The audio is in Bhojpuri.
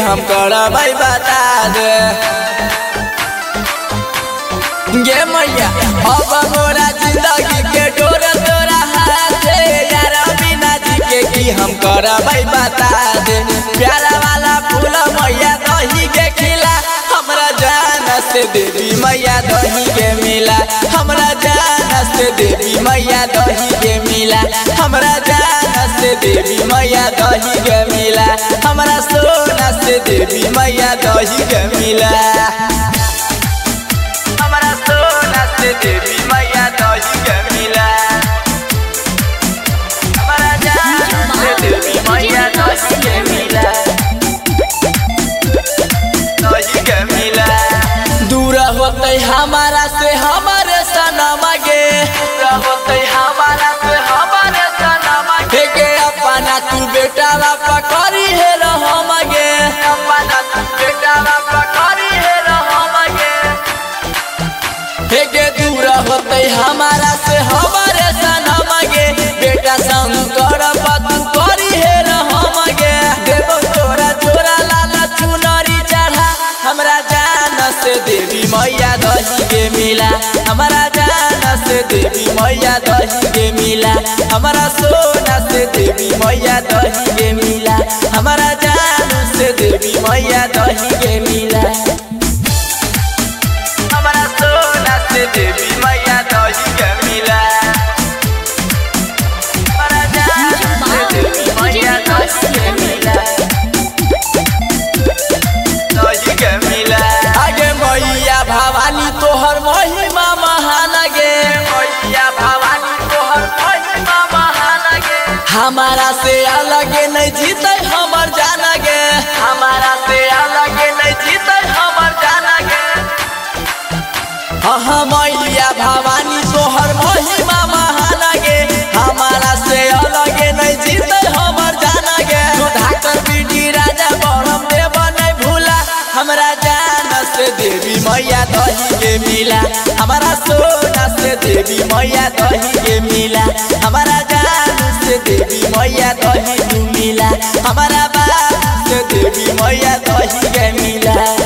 हम करबै बता दे गे मैया अब मोरा जिंदगी के डोर तोरा हाथे यार बिना जी के की हम करबै बता दे प्यारा वाला फूल मैया दही के खिला हमरा जान से देवी मैया दही के मिला हमरा जान से देवी मैया दही के मिला हमरा जान से देवी मैया दही के मिला हमरा सोना से देवी मैया दही के मिला हमरा सोना से देवी मैया दही के मिला हमरा जान से देवी मैया दही के मिला दही के मिला दूर होते हमारा से हमारे सनम गे दूर होते हमारा से हमारे सनम गे अपना तू बेटा पकड़ी है रहम गे अपना तू बेटा पकड़ी है रहम गे दूर होते हमारा से हमारे सनम गे बेटा शंकर तू करी है रहम गे देव तोरा जोरा लाला चुनरी चढ़ा हमरा जान से देवी मैया दही के मिला हमरा जान से देवी मैया दही के मिला हमरा सोना से देवी मैया दही के मिला हमरा जान से देवी मैया दही के मिला हमरा सोना से देवी मैया दही के मिला हमरा जान से देवी मैया दही के मिला दही के मिला आगे मैया भवानी तोहर महिमा महान गे मैया भवानी तोहर महिमा महान गे हमारा से अलग नहीं जीते हमर जान गे हमारा से अलग नहीं जीते हमर जान गे हाँ मैया भवानी तोहर महिमा महान गे हमारा से अलग नहीं जीते हमर जान गे सुधाकर बीडी राजा बरम देव नहीं भूला हमरा जान से देवी मैया दही के मिला हमारा सोना से देवी मैया दही के मिला हमारा जान से देवी मैया दही मिला हमारा बाप से देवी मैया दही के मिला।